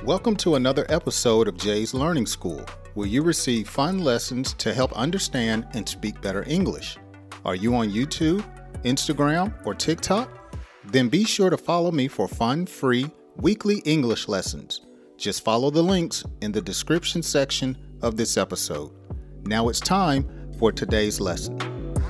Welcome to another episode of Jay's Learning School, where you receive fun lessons to help understand and speak better English. Are you on YouTube, Instagram, or TikTok? Then be sure to follow me for fun, free, weekly English lessons. Just follow the links in the description section of this episode. Now it's time for today's lesson.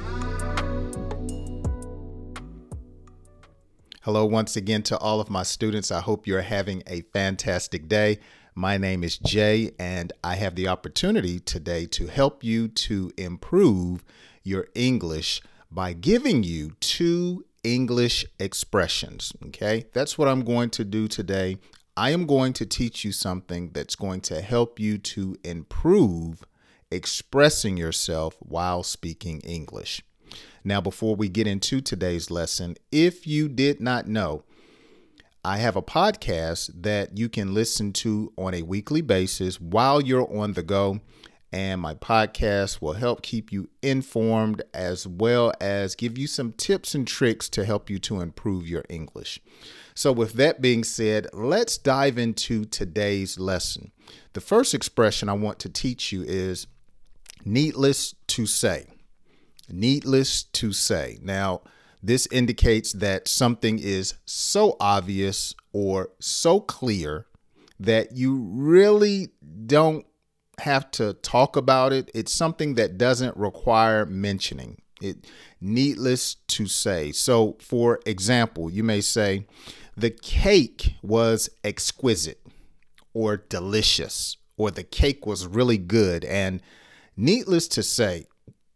Hello once again to all of my students. I hope you're having a fantastic day. My name is Jay, and I have the opportunity today to help you to improve your English by giving you 2 English expressions. Okay, that's what I'm going to do today. I am going to teach you something that's going to help you to improve expressing yourself while speaking English. Now, before we get into today's lesson, if you did not know, I have a podcast that you can listen to on a weekly basis while you're on the go. And my podcast will help keep you informed as well as give you some tips and tricks to help you to improve your English. So with that being said, let's dive into today's lesson. The first expression I want to teach you is needless to say. Needless to say. Now, this indicates that something is so obvious or so clear that you really don't have to talk about it. It's something that doesn't require mentioning. Needless to say. So, for example, you may say, the cake was exquisite or delicious, or the cake was really good. And needless to say,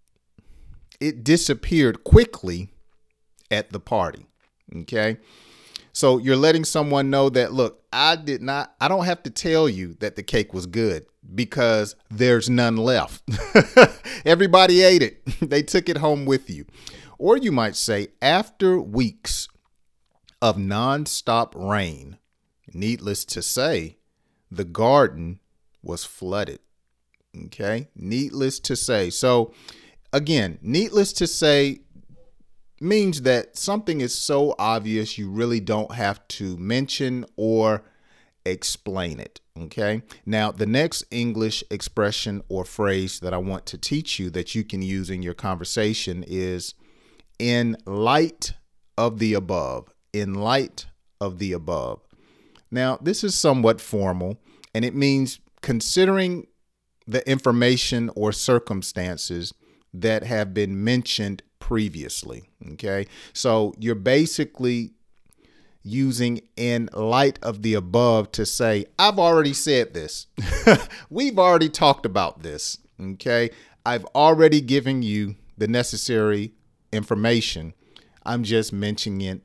it disappeared quickly at the party. Okay. So you're letting someone know that, look, I don't have to tell you that the cake was good because there's none left. Everybody ate it. They took it home with you. Or you might say, after weeks of nonstop rain, needless to say, the garden was flooded. Okay. Needless to say. So again, needless to say means that something is so obvious you really don't have to mention or explain it. Okay. Now, the next English expression or phrase that I want to teach you that you can use in your conversation is in light of the above. In light of the above. Now, this is somewhat formal, and it means considering the information or circumstances that have been mentioned previously. Okay. So you're basically using in light of the above to say, I've already said this. We've already talked about this. Okay. I've already given you the necessary information. I'm just mentioning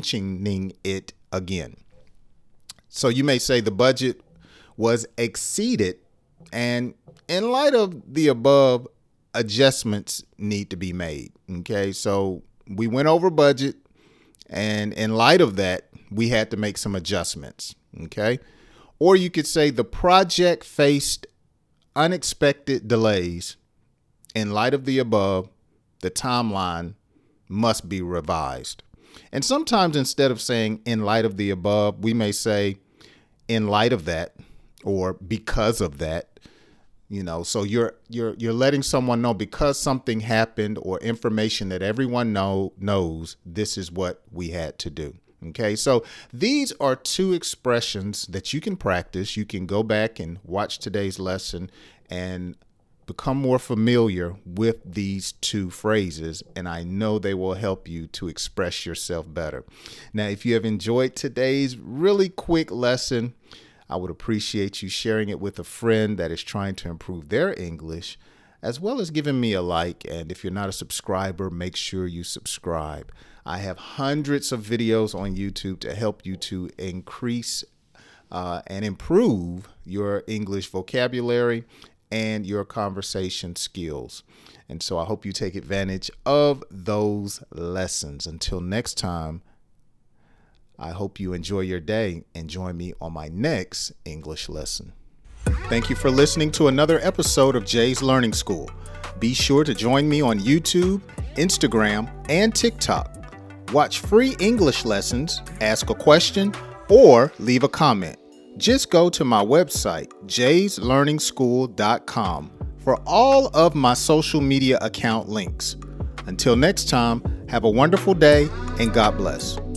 it again. So you may say the budget was exceeded, and in light of the above, adjustments need to be made. Okay, so we went over budget, and in light of that, we had to make some adjustments. Okay, or you could say the project faced unexpected delays. In light of the above, the timeline must be revised. And sometimes instead of saying in light of the above, we may say in light of that or because of that. So you're letting someone know because something happened or information that everyone knows, this is what we had to do. Okay, so these are 2 expressions that you can practice. You can go back and watch today's lesson and become more familiar with these 2 phrases, and I know they will help you to express yourself better. Now, if you have enjoyed today's really quick lesson, I would appreciate you sharing it with a friend that is trying to improve their English, as well as giving me a like. And if you're not a subscriber, make sure you subscribe. I have hundreds of videos on YouTube to help you to increase and improve your English vocabulary and your conversation skills. And so I hope you take advantage of those lessons. Until next time, I hope you enjoy your day and join me on my next English lesson. Thank you for listening to another episode of Jay's Learning School. Be sure to join me on YouTube, Instagram, and TikTok. Watch free English lessons, ask a question, or leave a comment. just go to my website, jayslearningschool.com, for all of my social media account links. Until next time, have a wonderful day and God bless.